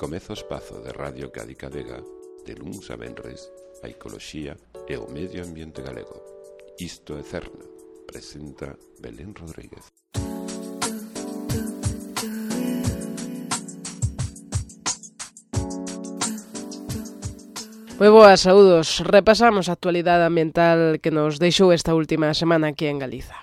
Comeza o espazo de Radio Cádica Vega de luns a venres, a ecoloxía e o medio ambiente galego. Isto é Cerna, presenta Belén Rodríguez. Moi boas, saúdos. Repasamos a actualidade ambiental que nos deixou esta última semana aquí en Galiza.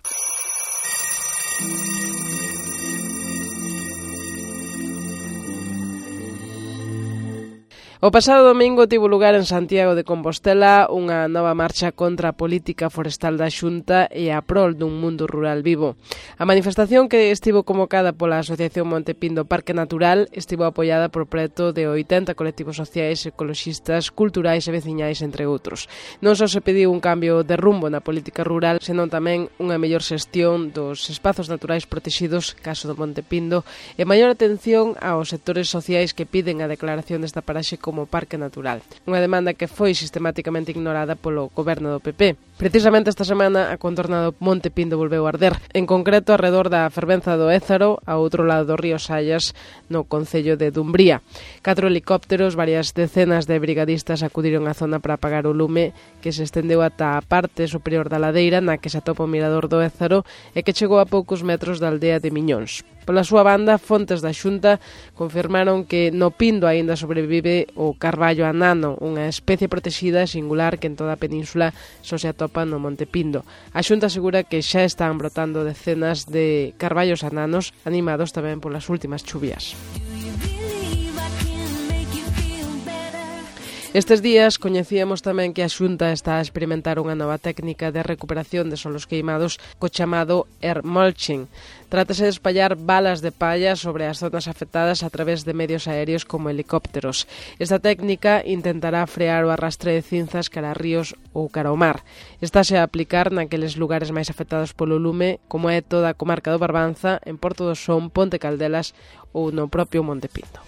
O pasado domingo tivo lugar en Santiago de Compostela unha nova marcha contra a política forestal da Xunta e a prol dun mundo rural vivo. A manifestación, que estivo convocada pola Asociación Monte Pindo Parque Natural, estivo apoiada por preto de 80 colectivos sociais, ecoloxistas, culturais e veciñais, entre outros. Non só se pediu un cambio de rumbo na política rural, senón tamén unha mellor xestión dos espazos naturais protexidos, caso do Monte Pindo, e maior atención aos sectores sociais que piden a declaración desta paraxe como parque natural. Unha demanda que foi sistematicamente ignorada polo goberno do PP. Precisamente esta semana a contorna do Monte Pindo volveu a arder, en concreto arredor da fervenza do Ézaro, a outro lado do río Sallas, no concello de Dumbría. 4 helicópteros, varias decenas de brigadistas acudiron á zona para apagar o lume que se estendeu ata a parte superior da ladeira na que se atopa o mirador do Ézaro e que chegou a poucos metros da aldea de Miñóns. Pola súa banda, fontes da Xunta confirmaron que no Pindo aínda sobrevive o carballo anano, unha especie protexida e singular que en toda a península só se atopa no Monte Pindo. A Xunta asegura que xa están brotando decenas de carballos ananos, animados tamén polas últimas chuvias. Estes días coñecíamos tamén que a Xunta está a experimentar unha nova técnica de recuperación de solos queimados co chamado air mulching. Trátase de espallar balas de palla sobre as zonas afectadas a través de medios aéreos como helicópteros. Esta técnica intentará frear o arrastre de cinzas cara a ríos ou cara ao mar. Estáse a aplicar naqueles lugares máis afectados polo lume, como é toda a comarca do Barbanza, en Porto do Son, Ponte Caldelas ou no propio Monte Pindo.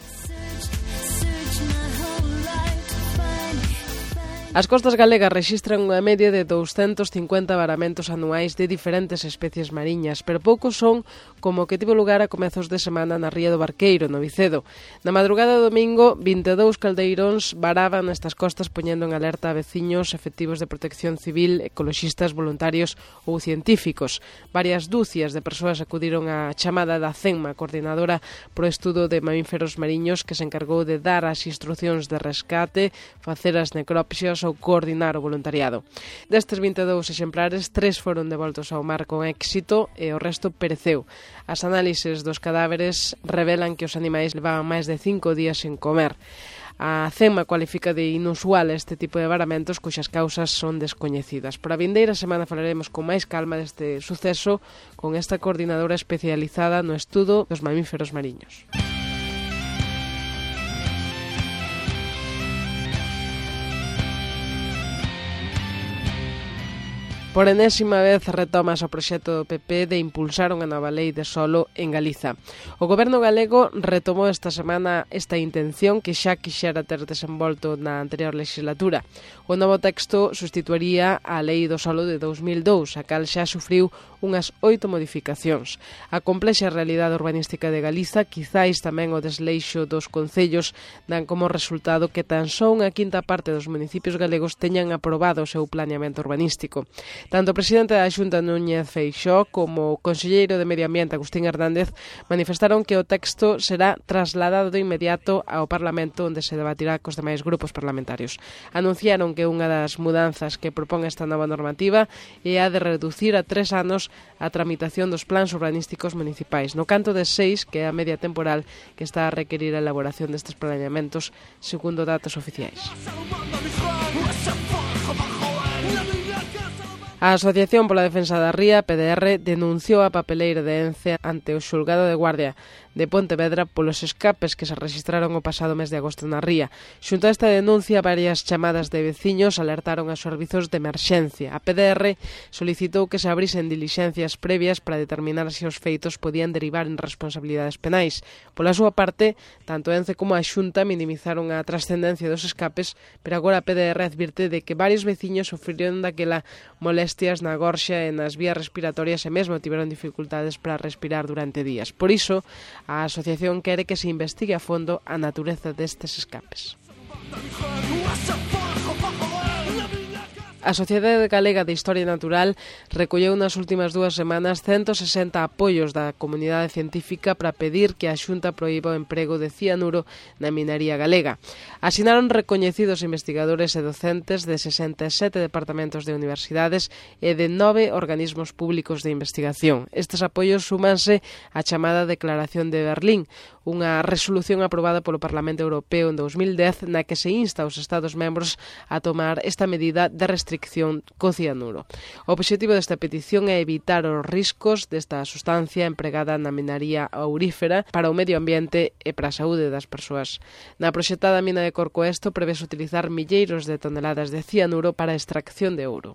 As costas galegas rexistran unha media de 250 varamentos anuais de diferentes especies mariñas, pero poucos son como o que tivo lugar a comezos de semana na ría do Barqueiro, no Vicedo. Na madrugada do domingo, 22 caldeiróns varaban nestas costas poñendo en alerta a veciños, efectivos de protección civil, ecoloxistas, voluntarios ou científicos. Varias dúcias de persoas acudiron á chamada da CENMA, coordinadora pro estudo de mamíferos mariños, que se encargou de dar as instruccións de rescate, facer as necropsias ou coordinar o voluntariado. Destes 22 exemplares, 3 foron devoltos ao mar con éxito e o resto pereceu. As análises dos cadáveres revelan que os animais levaban máis de 5 días sen comer. A CENMA cualifica de inusual este tipo de varamentos cuxas causas son descoñecidas. Por a vindeira semana falaremos con máis calma deste suceso con esta coordinadora especializada no estudo dos mamíferos mariños. Por enésima vez retomas o proxecto do PP de impulsar unha nova lei de solo en Galiza. O goberno galego retomou esta semana esta intención que xa quixera ter desenvolto na anterior legislatura. O novo texto sustituiría a lei do solo de 2002, a cal xa sufriu unhas 8 modificacións. A complexa realidade urbanística de Galiza, quizáis tamén o desleixo dos concellos, dan como resultado que tan só unha quinta parte dos municipios galegos teñan aprobado o seu planeamento urbanístico. Tanto o presidente da Xunta, Núñez Feixóo, como o conselleiro de Medio Ambiente, Agustín Hernández, manifestaron que o texto será trasladado de inmediato ao Parlamento, onde se debatirá cos demais grupos parlamentarios. Anunciaron que unha das mudanzas que propón esta nova normativa é a de reducir a 3 anos a tramitación dos plans urbanísticos municipais, no canto de 6, que é a media temporal que está a requerir a elaboración destes planeamentos, segundo datos oficiais. A Asociación pola Defensa da Ría, PDR, denunciou a papeleira de Ence ante o xulgado de Guardia de Pontevedra polos escapes que se registraron o pasado mes de agosto na ría. Xunto a esta denuncia, varias chamadas de veciños alertaron aos servizos de emerxencia. A PDR solicitou que se abrisen dilixencias previas para determinar se os feitos podían derivar en responsabilidades penais. Pola súa parte, tanto Ence como a Xunta minimizaron a trascendencia dos escapes, pero agora a PDR advirte de que varios veciños sufriron daquela molestia molestias na gorxa e nas vías respiratorias e mesmo tiveron dificultades para respirar durante días. Por iso, a asociación quere que se investigue a fondo a natureza destes escapes. A Sociedade Galega de Historia Natural recolleu nas últimas 2 semanas 160 apoios da comunidade científica para pedir que a Xunta proíba o emprego de cianuro na minería galega. Asinaron recoñecidos investigadores e docentes de 67 departamentos de universidades e de 9 organismos públicos de investigación. Estes apoios súmanse á chamada Declaración de Berlín, unha resolución aprobada polo Parlamento Europeo en 2010 na que se insta aos Estados membros a tomar esta medida de restricción co cianuro. O obxectivo desta petición é evitar os riscos desta sustancia empregada na minería aurífera para o medio ambiente e para a saúde das persoas. Na proxectada mina de Corcoesto prevese utilizar milleiros de toneladas de cianuro para a extracción de ouro.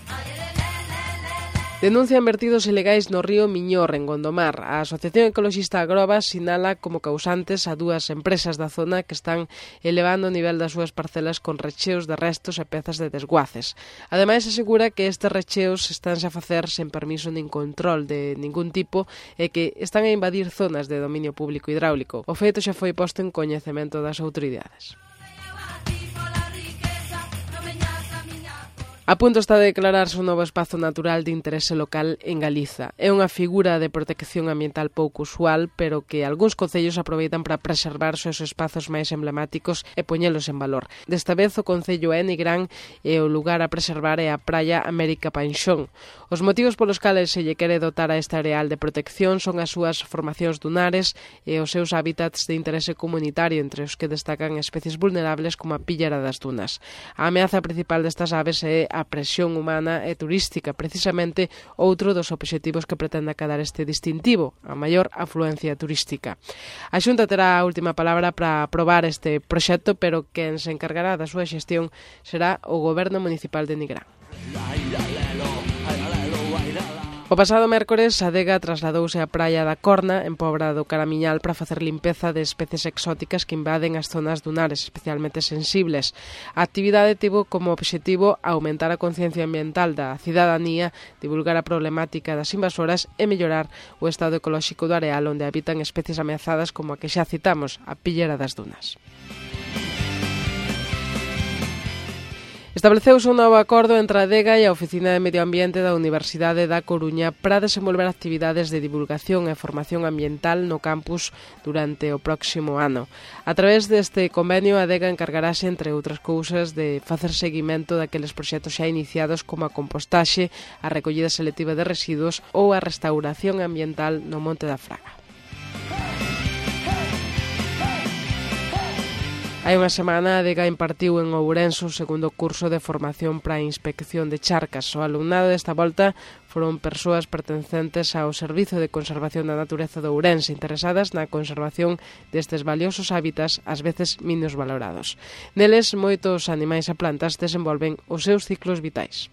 Denuncian vertidos ilegais no río Miñor, en Gondomar. A Asociación Ecoloxista Agroba sinala como causantes a 2 empresas da zona que están elevando o nivel das súas parcelas con recheos de restos e pezas de desguaces. Ademais, asegura que estes recheos estánse a facer sen permiso nin control de ningún tipo e que están a invadir zonas de dominio público hidráulico. O feito xa foi posto en coñecemento das autoridades. A punto está de declararse un novo espazo natural de interese local en Galiza. É unha figura de protección ambiental pouco usual, pero que algúns concellos aproveitan para preservar os seus espazos máis emblemáticos e poñelos en valor. Desta vez o concello é Nigrán e o lugar a preservar é a praia América Panxón. Os motivos polos cales se lle quere dotar a este areal de protección son as súas formacións dunares e os seus hábitats de interese comunitario, entre os que destacan especies vulnerables como a píllera das dunas. A ameaza principal destas aves é a presión humana e turística, precisamente outro dos obxectivos que pretende acadar este distintivo, a maior afluencia turística. A Xunta terá a última palabra para aprobar este proxecto, pero quen se encargará da súa xestión será o Goberno Municipal de Nigrán. O pasado mércores, a Adega trasladouse á praia da Corna, en Pobra do Caramiñal, para facer limpeza de especies exóticas que invaden as zonas dunares, especialmente sensibles. A actividade tivo como obxectivo aumentar a conciencia ambiental da cidadanía, divulgar a problemática das invasoras e mellorar o estado ecolóxico do areal onde habitan especies ameazadas como a que xa citamos, a píllera das dunas. Estableceuse un novo acordo entre a Adega e a Oficina de Medio Ambiente da Universidade da Coruña para desenvolver actividades de divulgación e formación ambiental no campus durante o próximo ano. A través deste convenio, a Adega encargarase, entre outras cousas, de facer seguimento daqueles proxectos xa iniciados como a compostaxe, a recollida selectiva de residuos ou a restauración ambiental no Monte da Fraga. Hai unha semana, a Adega impartiu en Ourense o segundo curso de formación para a inspección de charcas. O alumnado desta volta foron persoas pertencentes ao Servizo de Conservación da Natureza de Ourense, interesadas na conservación destes valiosos hábitats, ás veces menos valorados. Neles, moitos animais e plantas desenvolven os seus ciclos vitais.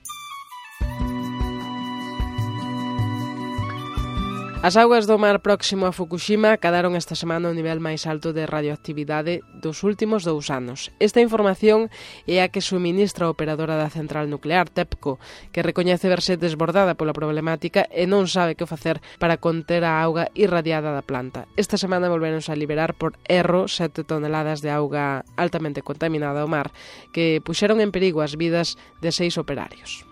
As augas do mar próximo a Fukushima acadaron esta semana o nivel máis alto de radioactividade dos últimos 2 anos. Esta información é a que suministra a operadora da central nuclear, TEPCO, que recoñece verse desbordada pola problemática e non sabe que facer para conter a auga irradiada da planta. Esta semana volveronse a liberar por erro 7 toneladas de auga altamente contaminada ao mar, que puxeron en perigo as vidas de 6 operarios.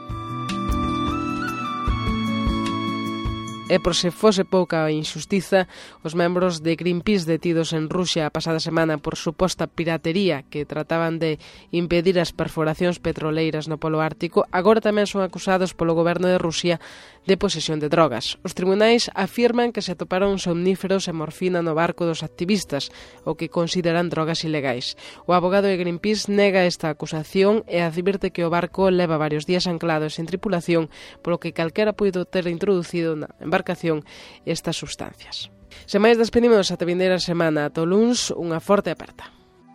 E por se fose pouca a injustiza, os membros de Greenpeace detidos en Rusia a pasada semana por suposta piratería que trataban de impedir as perforacións petroleiras no Polo Ártico, agora tamén son acusados polo goberno de Rusia de posesión de drogas. Os tribunais afirman que se atoparon somníferos e morfina no barco dos activistas, o que consideran drogas ilegais. O abogado de Greenpeace nega esta acusación e advirte que o barco leva varios días anclado sen tripulación, polo que calquera puido ter introducido na embarcación estas sustancias. Sen máis, despedimos ata vindeira semana. Ata o luns, unha forte aperta.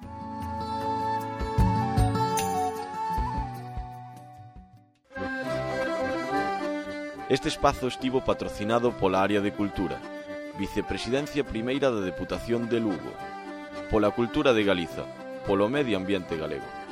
Este espazo estivo patrocinado pola Área de Cultura, Vicepresidencia Primeira da Deputación de Lugo, pola Cultura de Galiza, polo Medio Ambiente Galego.